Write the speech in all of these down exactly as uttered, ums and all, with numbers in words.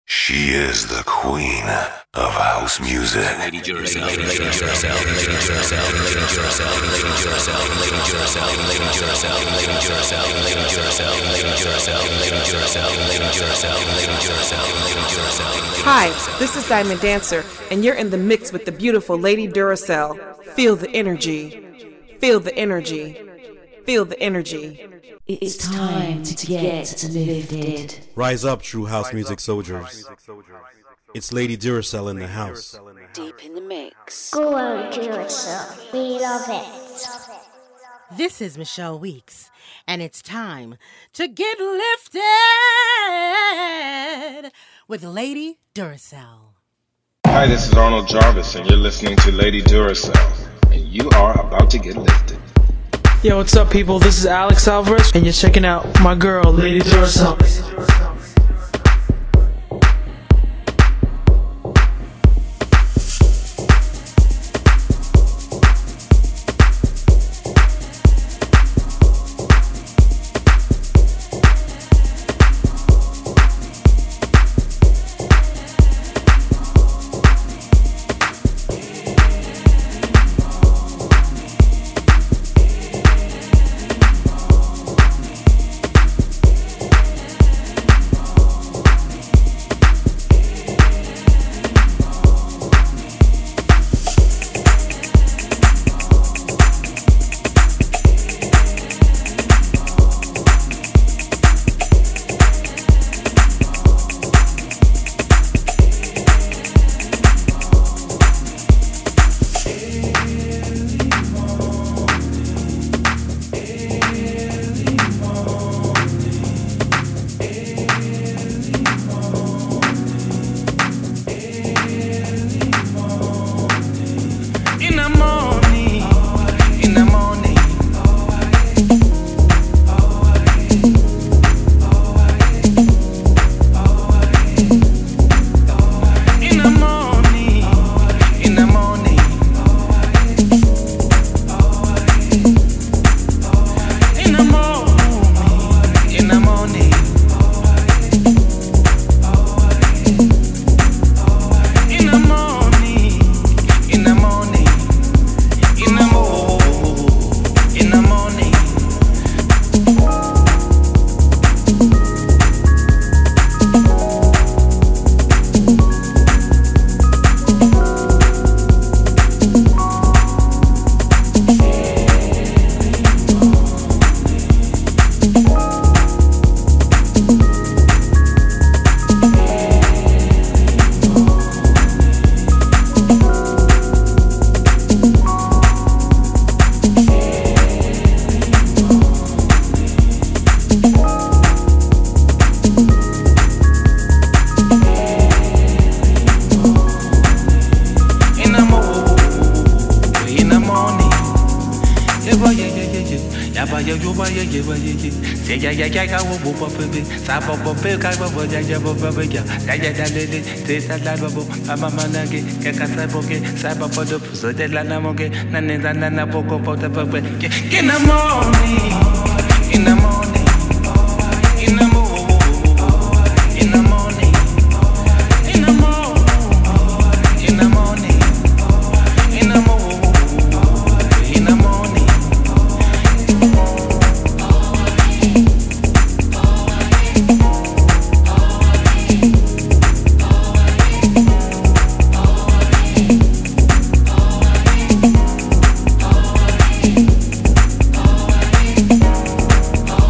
She is the queen of house music. Lady Duracell, Lady Duracell, Lady Duracell, Lady Duracell, Lady Duracell, Lady Duracell, Lady Duracell, Lady Duracell, Lady Duracell, Lady Duracell, Lady Duracell, Lady Duracell, Lady Duracell, Lady Duracell. Hi, this is Diamond Dancer, and you're in the mix with the beautiful Lady Duracell. Feel the energy. Feel the energy. Feel the energy. It's time to get lifted. Rise up, true house music soldiers. It's Lady Duracell in the house. Deep in the mix. Go on, Duracell. We love it. This is Michelle Weeks, and it's time to get lifted with Lady Duracell. Hi, this is Arnold Jarvis, and you're listening to Lady Duracell, and you are about to get lifted. Yo, what's up, people? This is Alex Alvarez, and you're checking out my girl, Lady Duracell. Oh,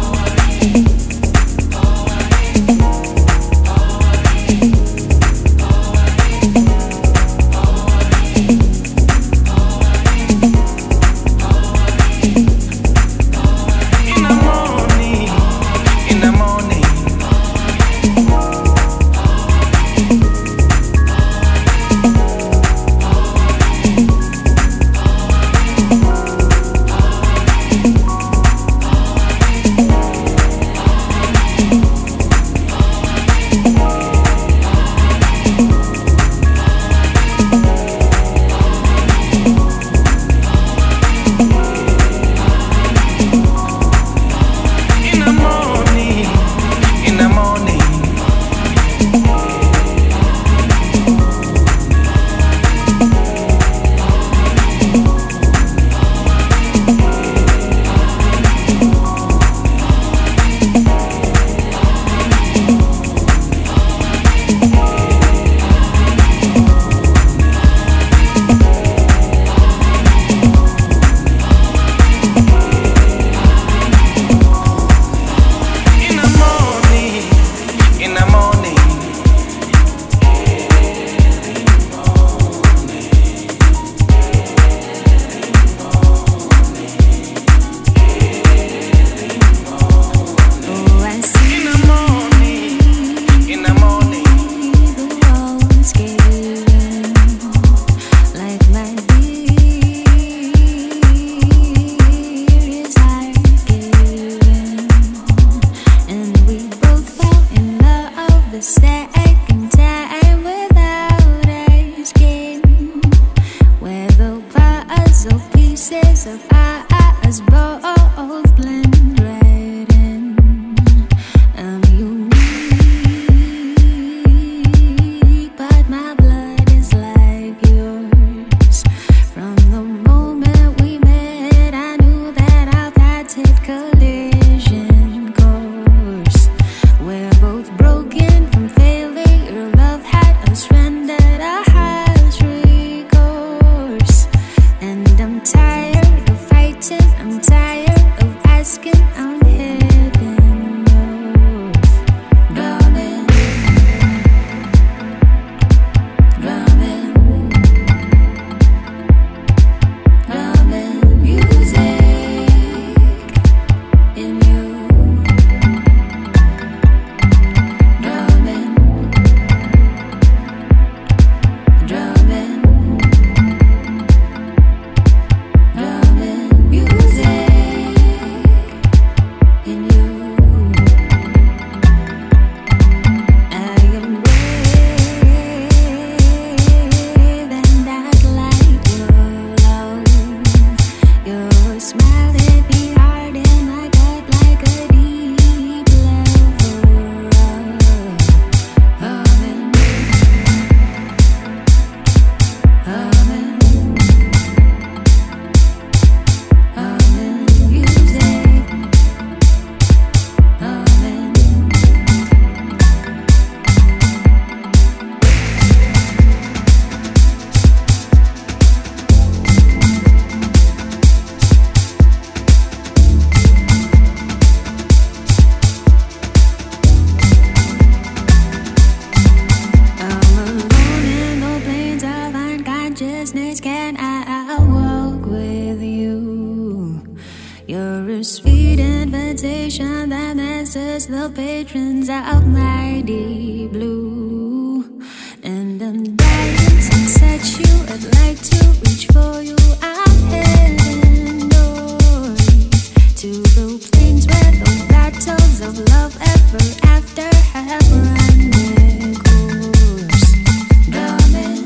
a sweet invitation that answers the patrons of my deep blue. And I'm dying to touch you, I'd like to reach for you. I'm heading north to the plains where the battles of love ever after have run their course. Darling,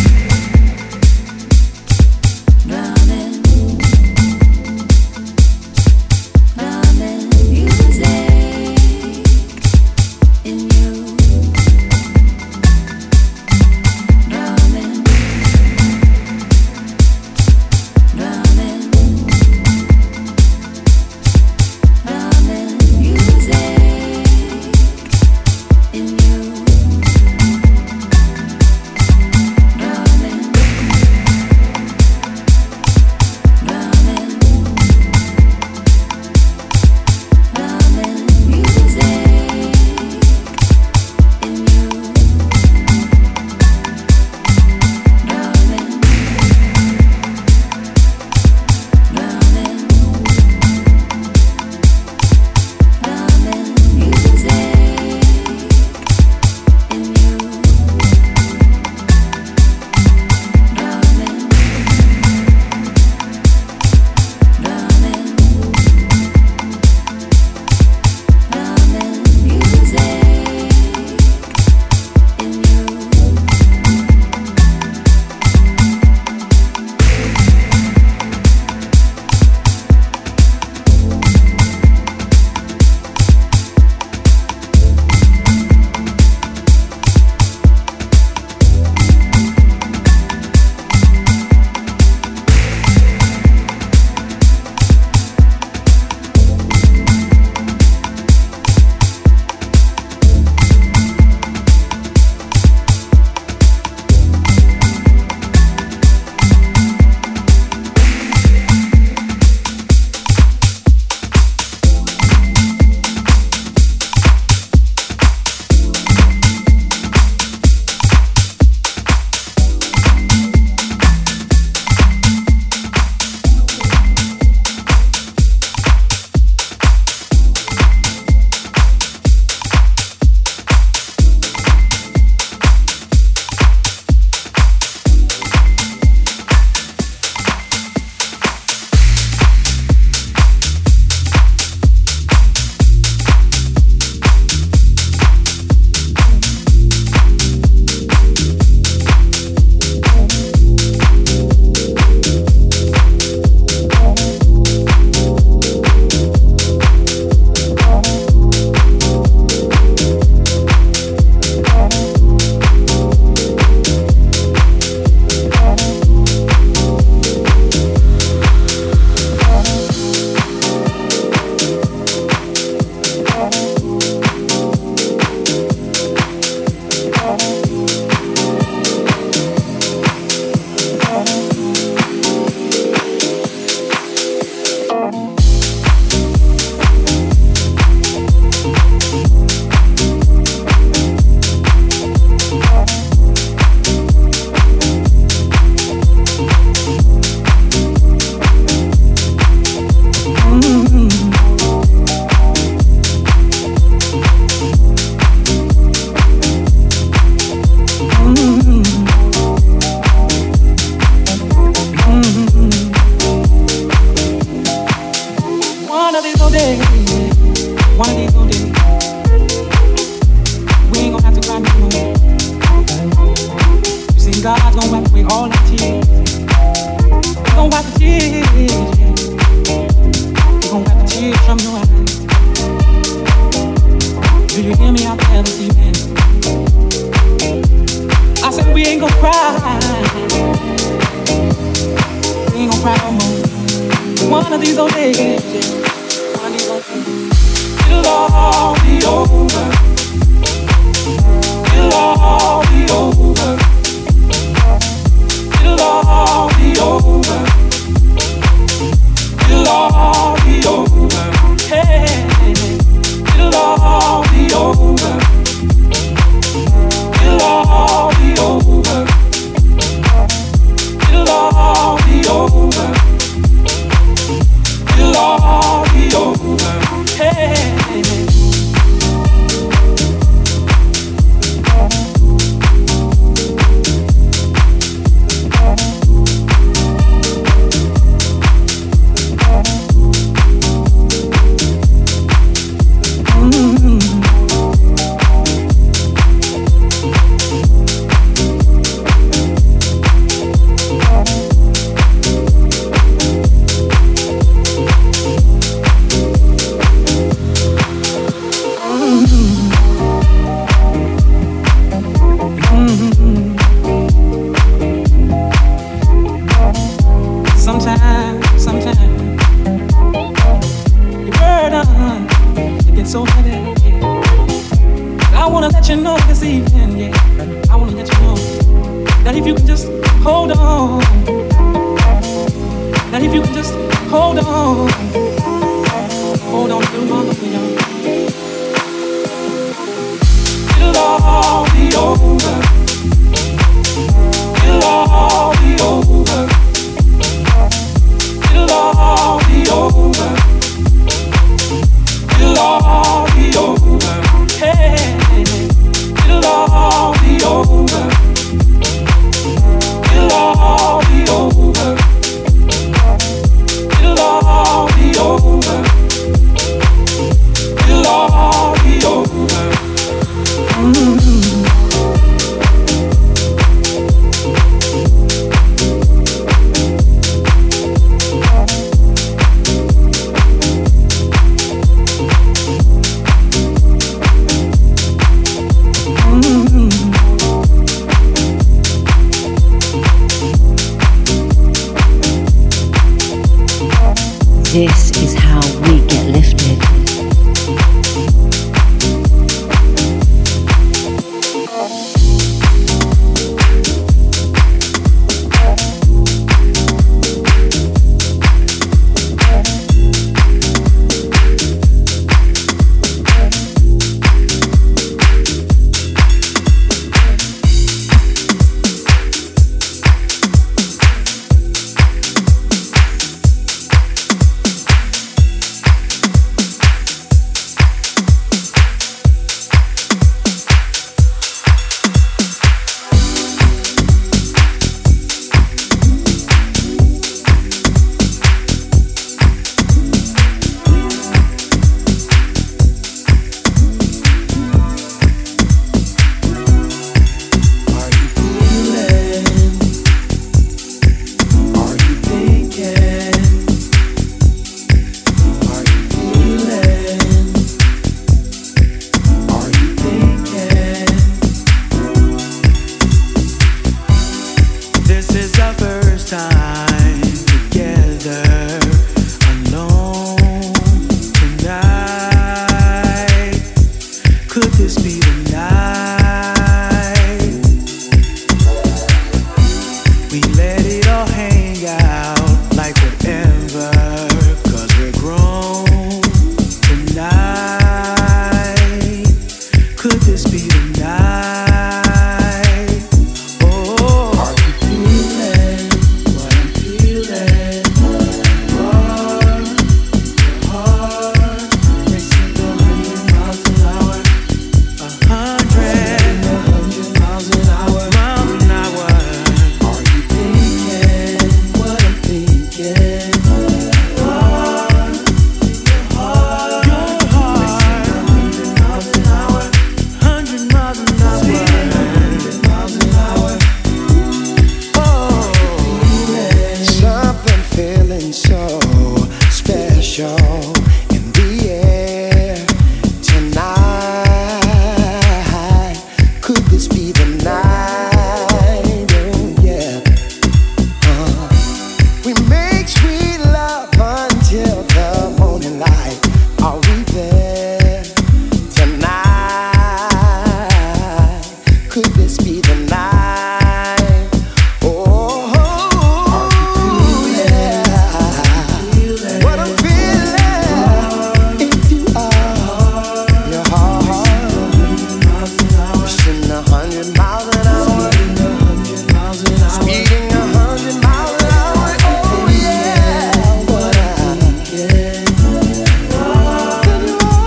darling, darling, music in you. Darling, darling, darling, music in you. Darling, darling, darling, music in you. Darling, darling, darling, music in you. Darling, darling, darling, music in you. One of these old days, one of these old days, we ain't gonna have to cry no more. You see, God's gonna wipe away all our tears. He's gonna wipe the tears, yeah. He's gonna wipe the tears from your eyes. Do you hear me out there this evening? I said we ain't gonna cry. We ain't gonna cry no more. One of these old days, yeah. One of these old days, it'll all be over. It'll all be over. It'll all be over. It'll all be over. Hey, it'll all be over. It'll all be over. It'll all be over. It'll all Hold on, hold on to my love. It'll all be over. It'll all be over. It'll all be over. It'll all be over. Hey, it'll all be over. It'll all be over. It'll all be over. It'll all be over. Mm-hmm. This is how we get lifted.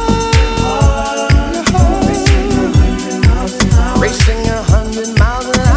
Racing a hundred miles an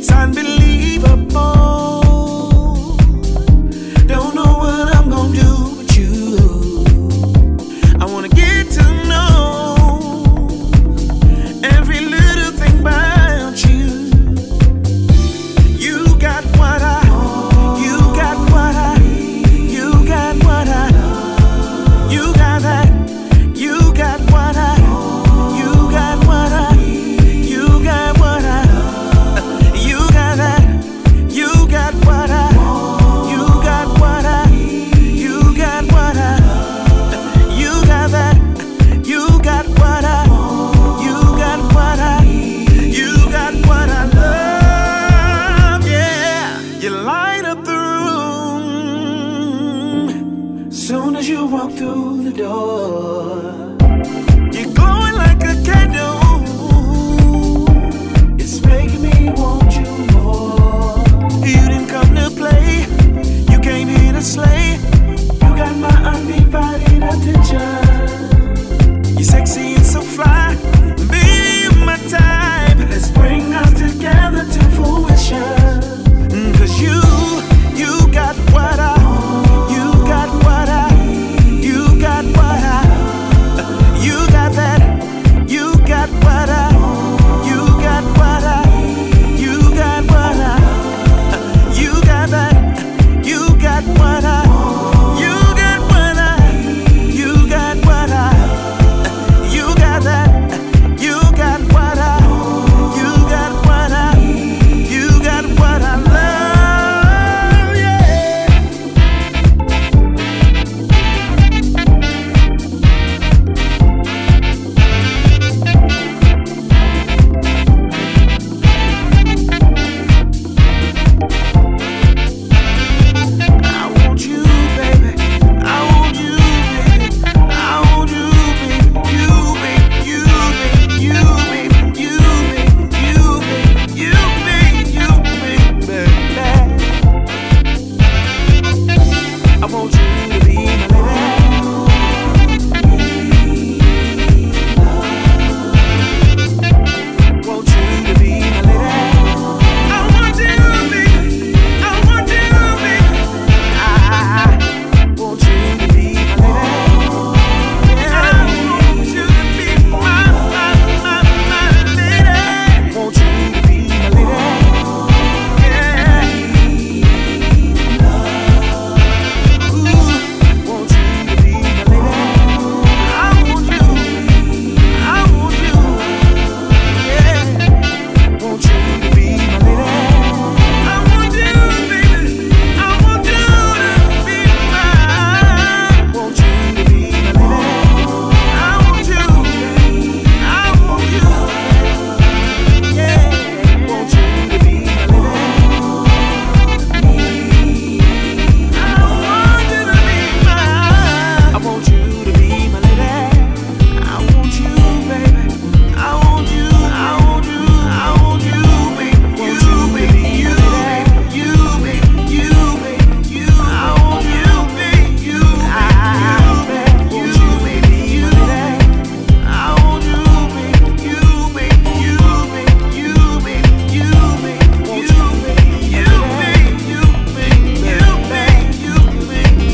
It's unbelievable. Don't know what I'm gonna do with you. I wanna get to know every little thing about you. You got what I, you got what I, you got what I, you got that, you got what I, you got what I, you got what I, you got that, you got what I, you got what I, you got what I, you got that, you got what I, you got what I, you got what I love, yeah. You light up the room soon as you walk through the door. You're glowing like a candle. It's making me want you more. You didn't come to play, you came here to slay. You got my undivided attention. You're sexy and so fly, baby, you're my type. Let's bring us together to fruition. Cause you, you got what I, you got what I, you got what I, you got that, you got what I, you got what I, you got what I, you got that, you got what I, you got what I, you got what I, you got that, you got what I, you got what I, you got what I love, yeah. I want you, baby. I want you, baby. I want you, baby. You, baby. You, baby. You, baby. You, baby. You, baby. You, baby. You, baby. I want you to be my lady. Want you to be my lady. I want you, baby. I want you, baby. I want you to be my lady. I want you to be my, my, my, my lady. Want you to be my lady. Yeah. Ooh, want you to be my lady. I want you. I want you. Yeah. Want you to be my lady. I want you, baby. I want you to be mine. Want you to be my lady. I want you. I want you. Yeah. Want you to be my lady. I want you to be mine. I want you to be my lady. I want you, baby. I want you. I want you. I want you, baby. You, baby. You, baby. You, baby. You, baby. You. I want you, baby. You, baby. You, baby. You, baby. I want you, baby. You, baby. You, baby. You, baby. You, baby. Want you, baby. You, baby. You, baby. You, baby. You, baby.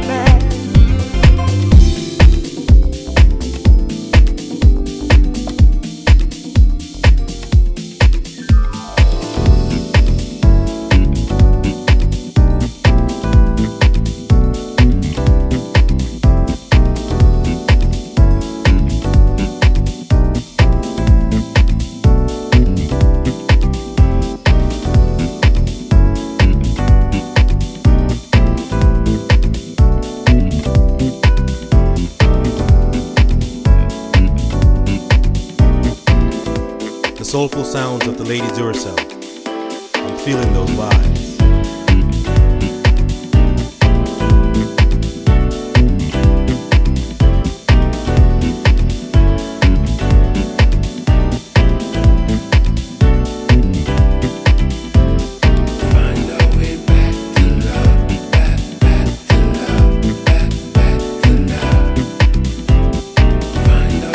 The soulful sounds of the Lady Duracell. I'm feeling those vibes.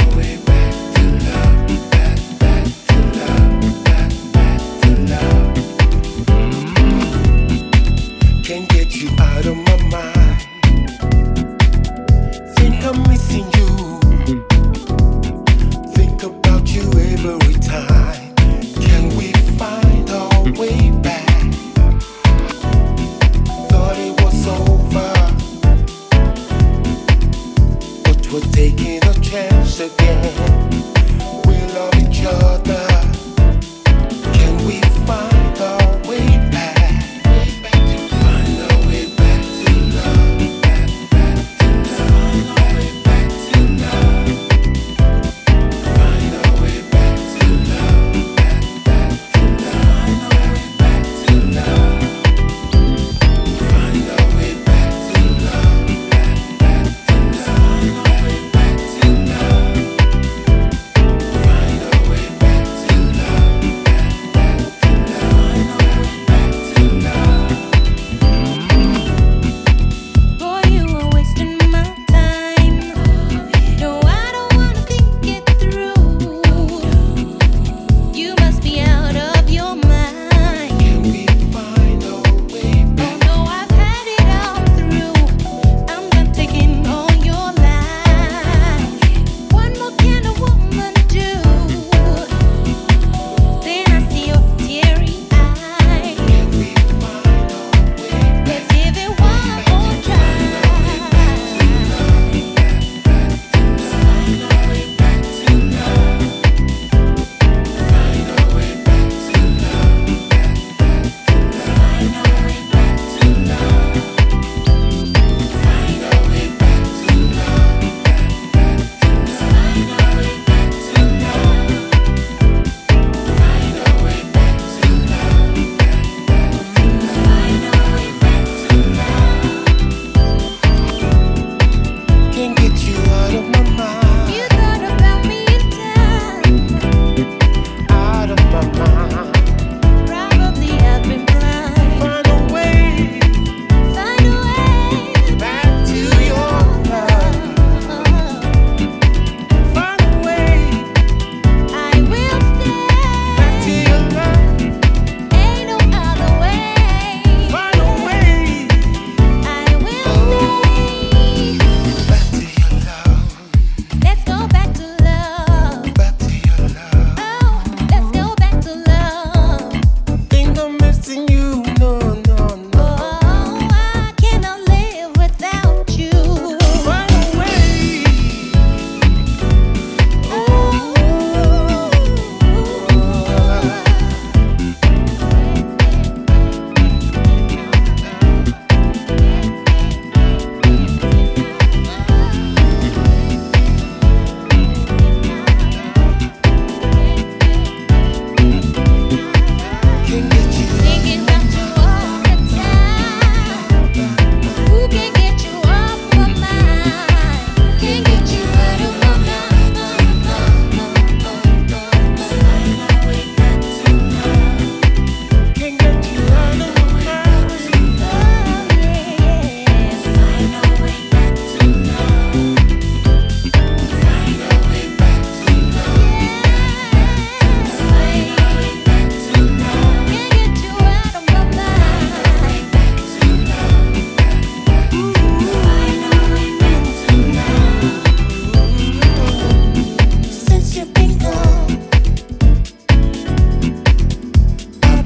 Find our way back to love, back, back to love.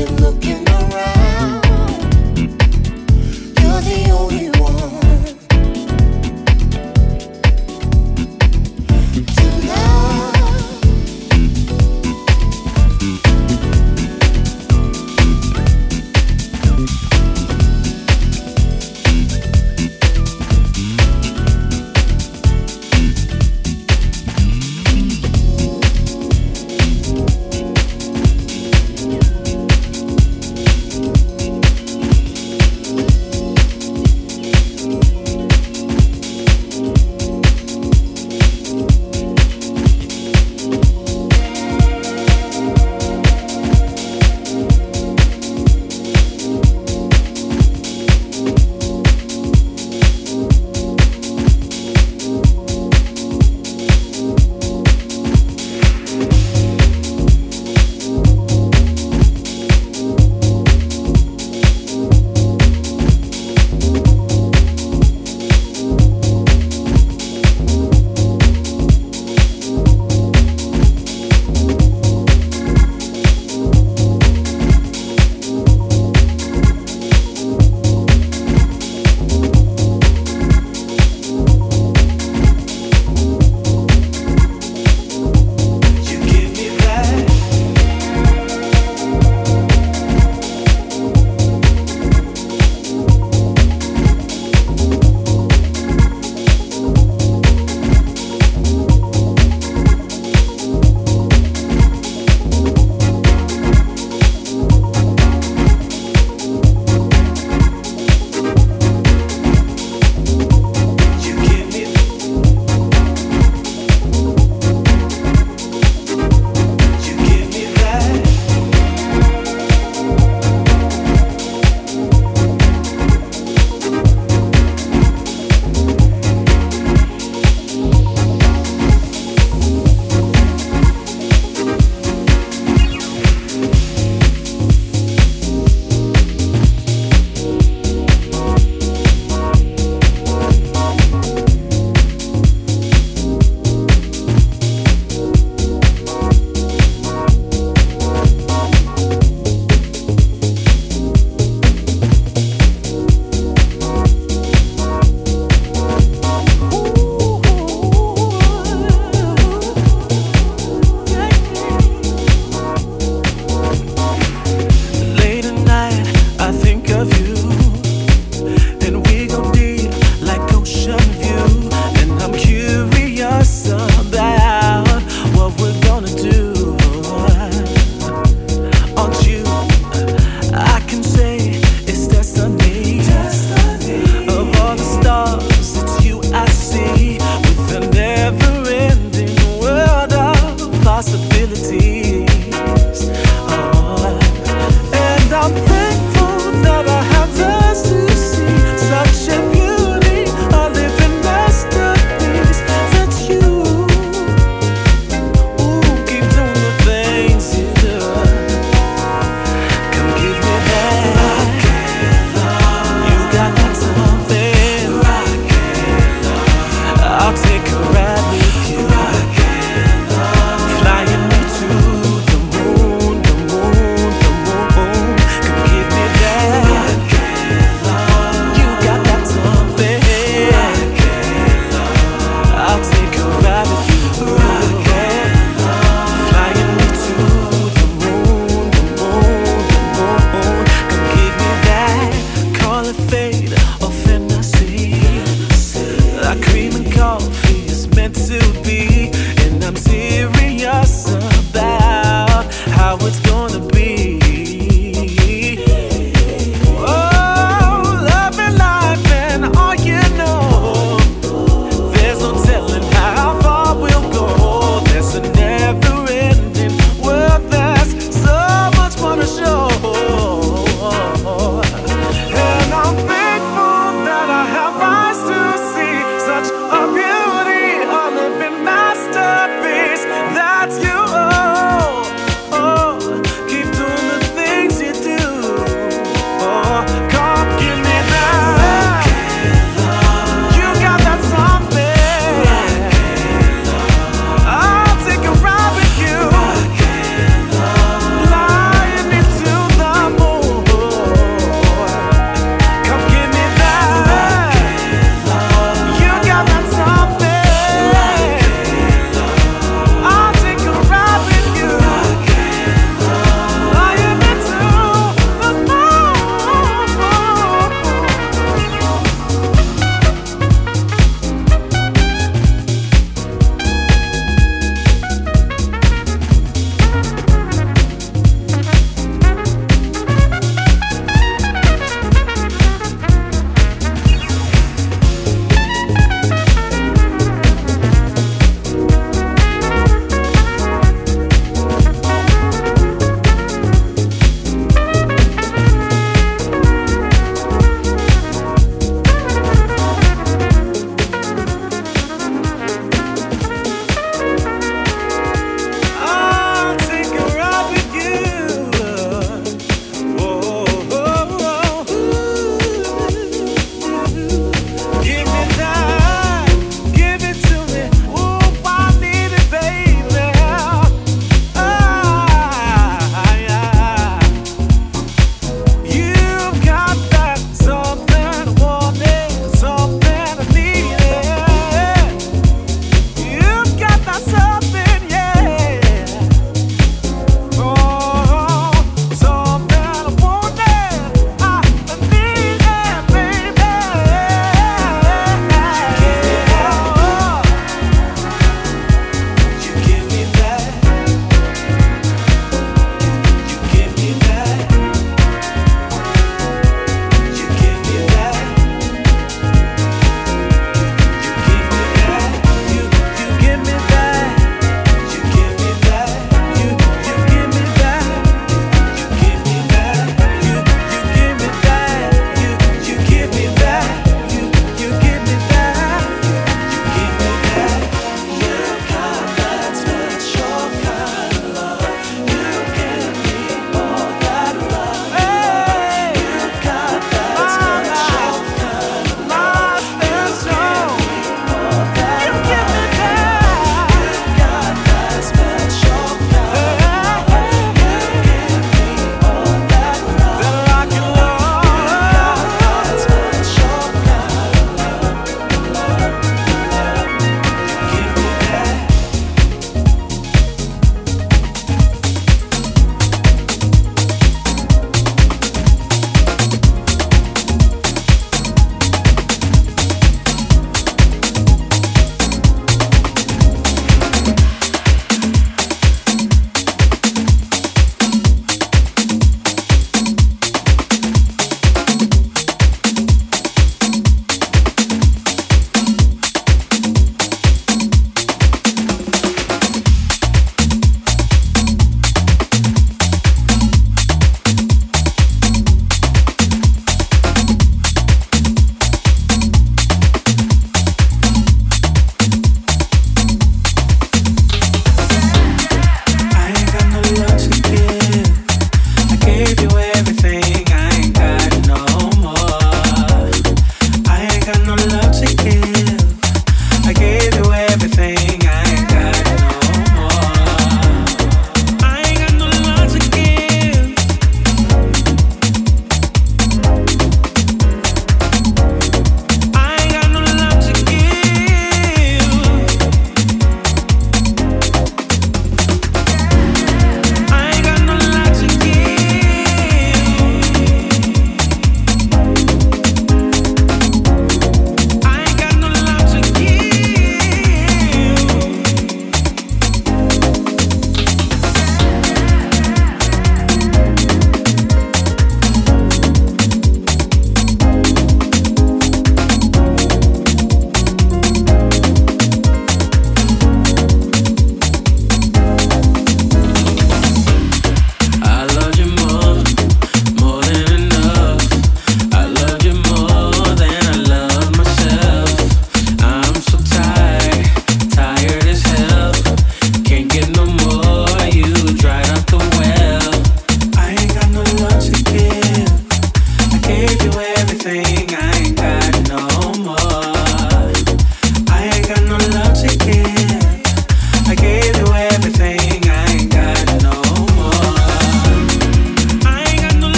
been looking around. You're the only one to love.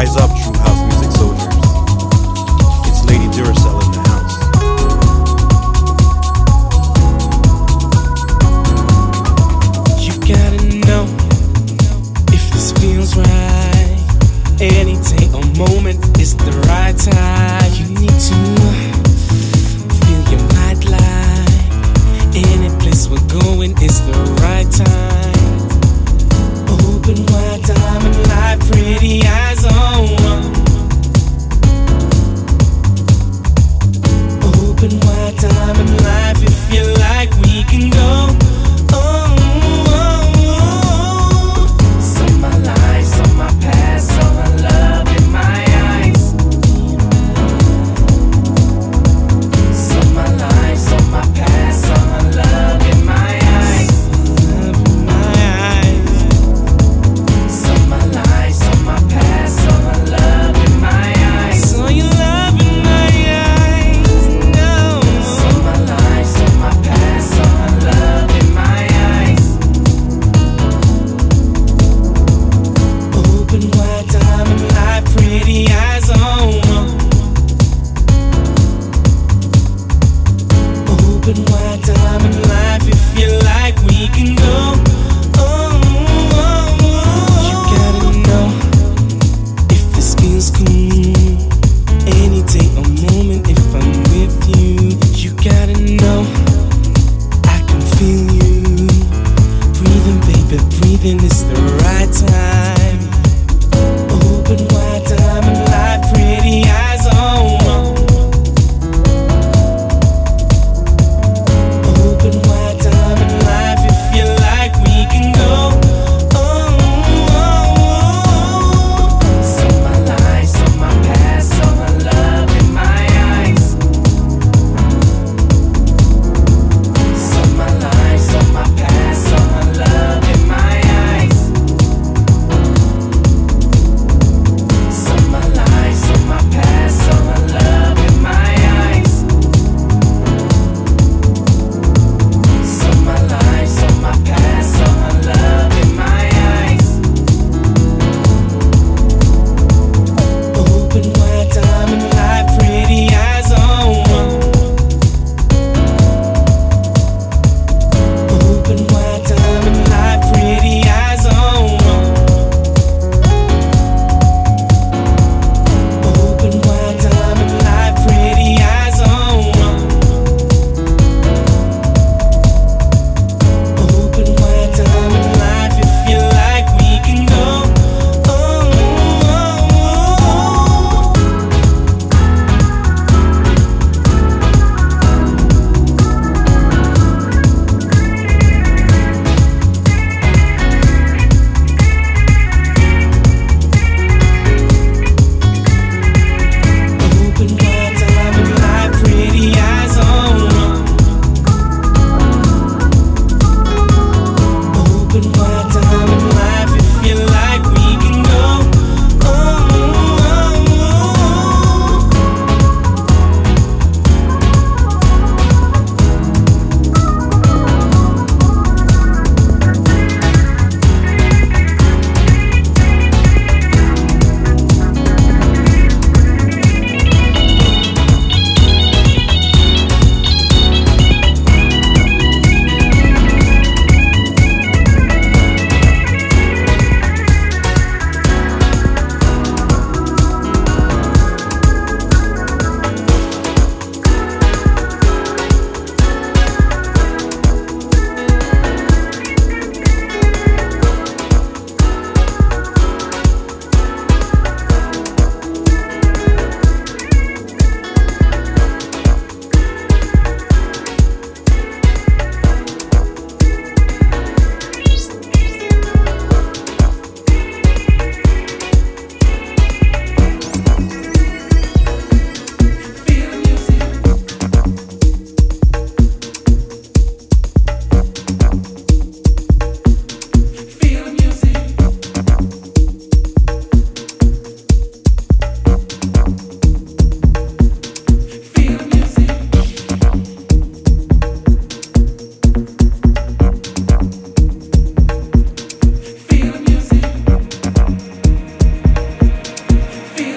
Rise up, true house music soldiers. It's Lady Duracell in the house. You gotta know if this feels right. Any day or moment is the right time. You need to feel your mind light. Any place we're going is the right time. Open wide, diamond light, pretty eyes on one. Open wide, diamond life. If you like, we can go. Oh, oh, oh. Saw my life, saw my past, saw my love in my eyes. Saw my life, saw my past, saw my love in my eyes. Love in my eyes. Saw my life, saw my past,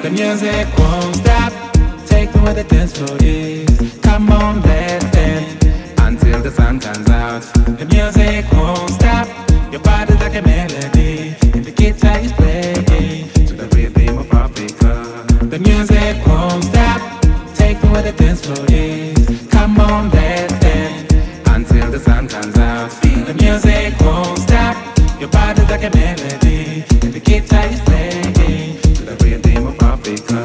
The music won't stop. Take me where the dance floor is. Come on, let's dance until the sun comes out. The music won't stop. Your body's like a melody, and the guitar is playing to the rhythm of Africa. The music won't stop. Take me where the dance floor is. Come on, let's dance until the sun comes out. The music won't stop. Your body's like a melody, and the guitar is playing to the rhythm of Africa.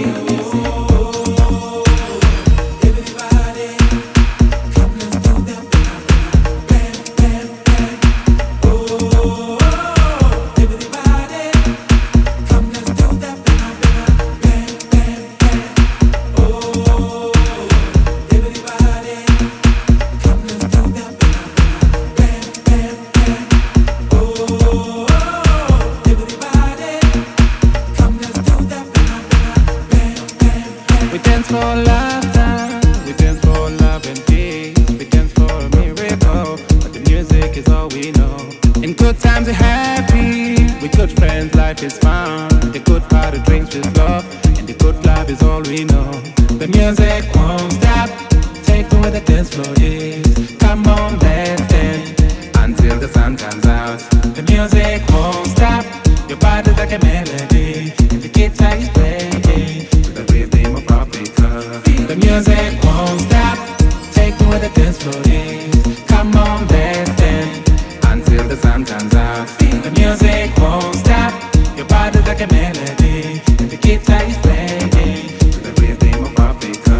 Is found. The good part of drinks with love, and the good love is all we know. The music won't stop. Take me where the dance floor is. Come on, let's dance until the sun comes out. The music won't stop. Your body's like a melody, and the guitar is playing to the rhythm of Africa. The music won't stop. Take me where the dance floor is. Come on, let's dance until the sun comes out. The music won't stop. Your body's like a melody, and the guitar is playing to the rhythm of Africa.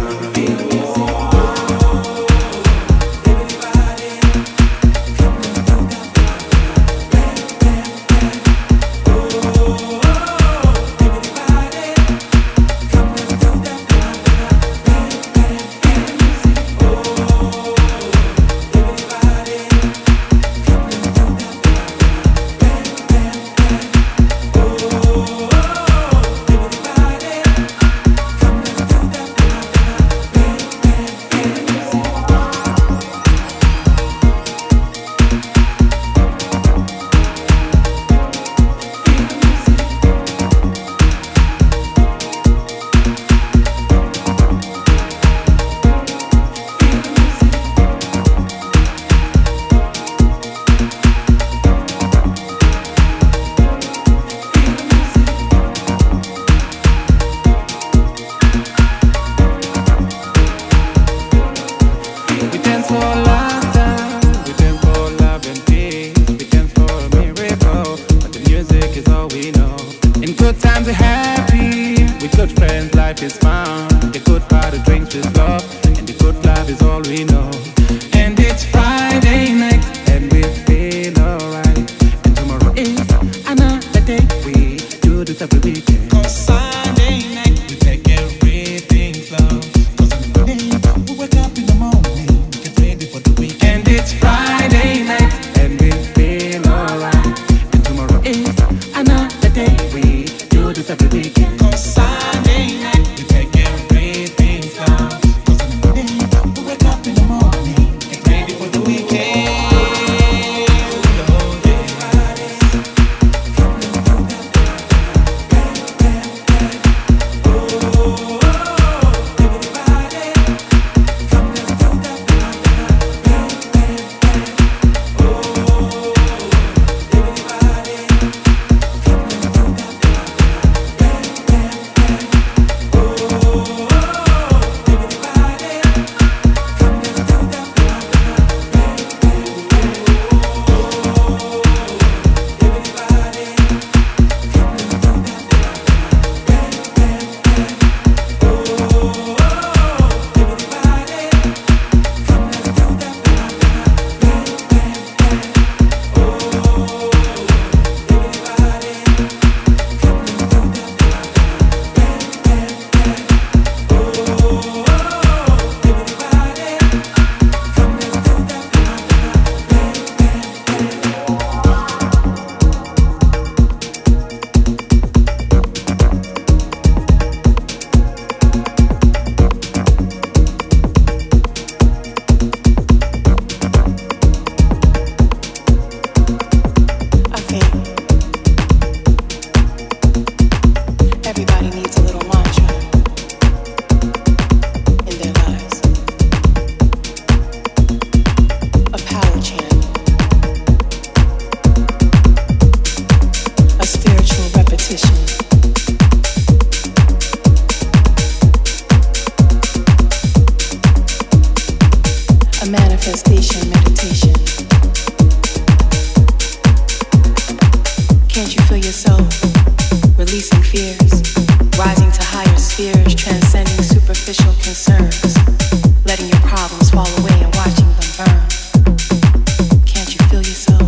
fears, transcending superficial concerns, letting your problems fall away and watching them burn. Can't you feel yourself?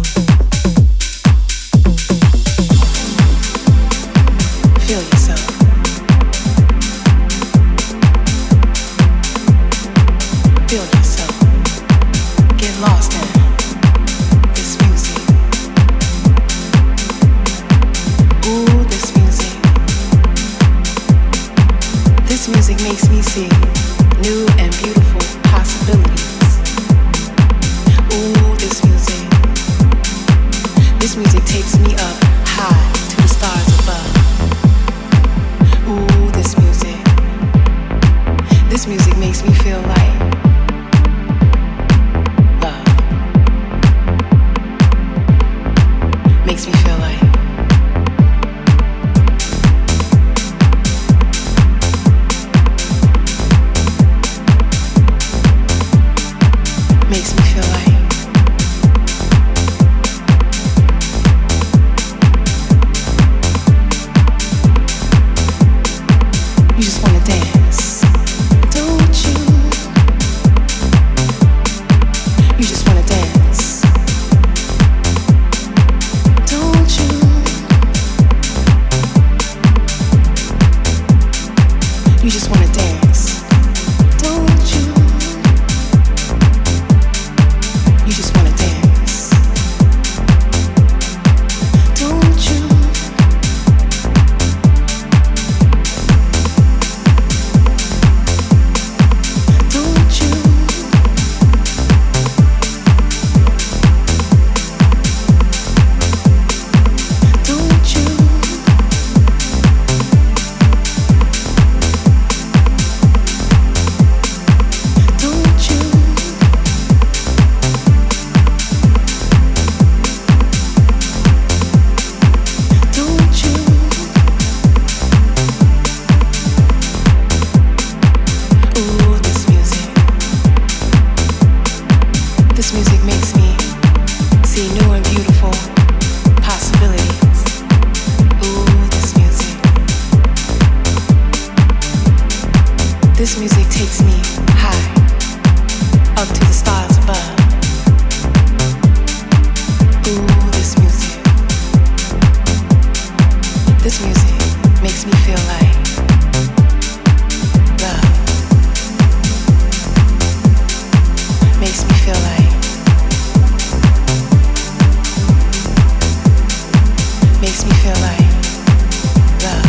Feel yourself. Feel yourself. Get lost in this music. Ooh, this music. This music makes me see new and beautiful possibilities. Ooh, this music. This music takes me up high to the stars above. Ooh, this music. This music makes me feel like love. Makes me feel like makes me feel like you just wanna dance, don't you? You just wanna dance, don't you? You just wanna dance, don't you? You just wanna dance, don't you? Don't you? Don't you? Don't you? Don't you? Ooh, this music. This music makes me see new and beautiful possibilities. Ooh, this music. This music takes me high, up to the stars above. Ooh, this music. This music makes me feel like love. Makes me feel like makes me feel like love.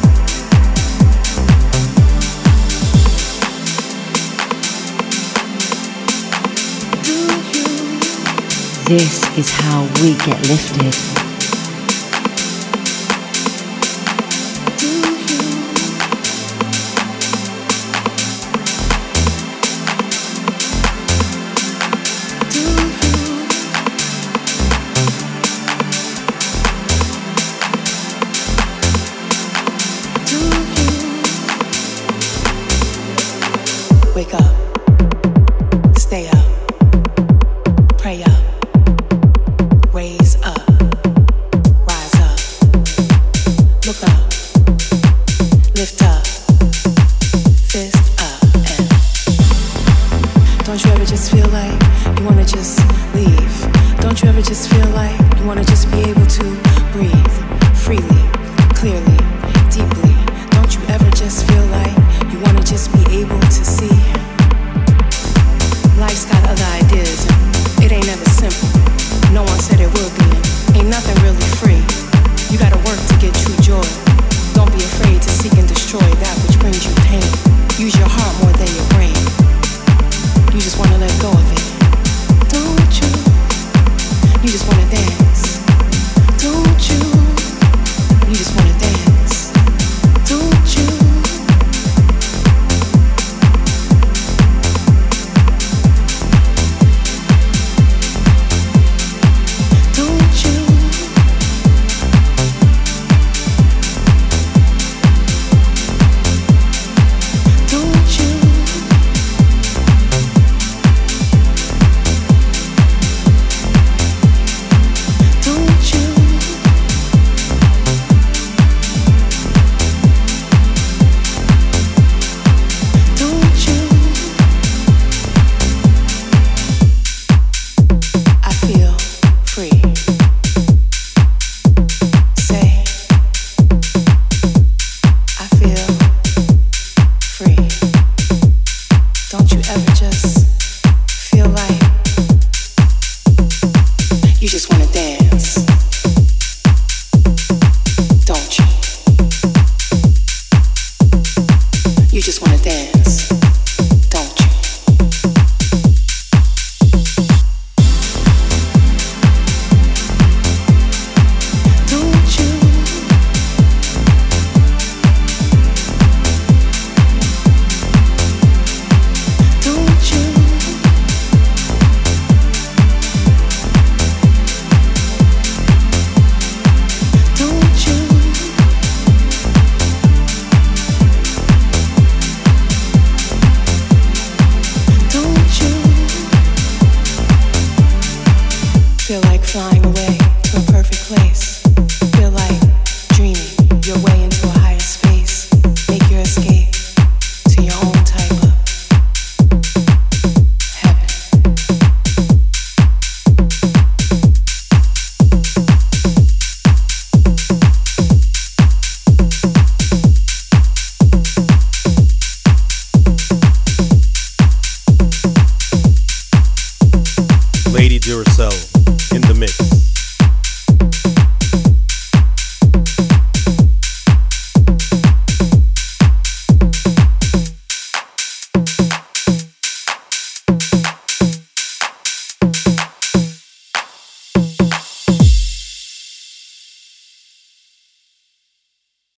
This is how we get lifted. Wake up, stay up, pray up, raise up, rise up, look up, lift up, fist up, and don't you ever just feel like you wanna just leave? Don't you ever just feel like you wanna just be able to breathe freely, clearly, deeply? Don't you ever just feel like you wanna just be able to see? Life's got other ideas, and it ain't ever simple. No one said it will be. Ain't nothing really free. You gotta work to get true joy. Don't be afraid to seek and destroy that which brings you pain. Use your heart more than your brain. You just wanna let go of it, don't you? You just wanna dance, don't you? You just wanna dance, don't you? Lady Duracell in the mix.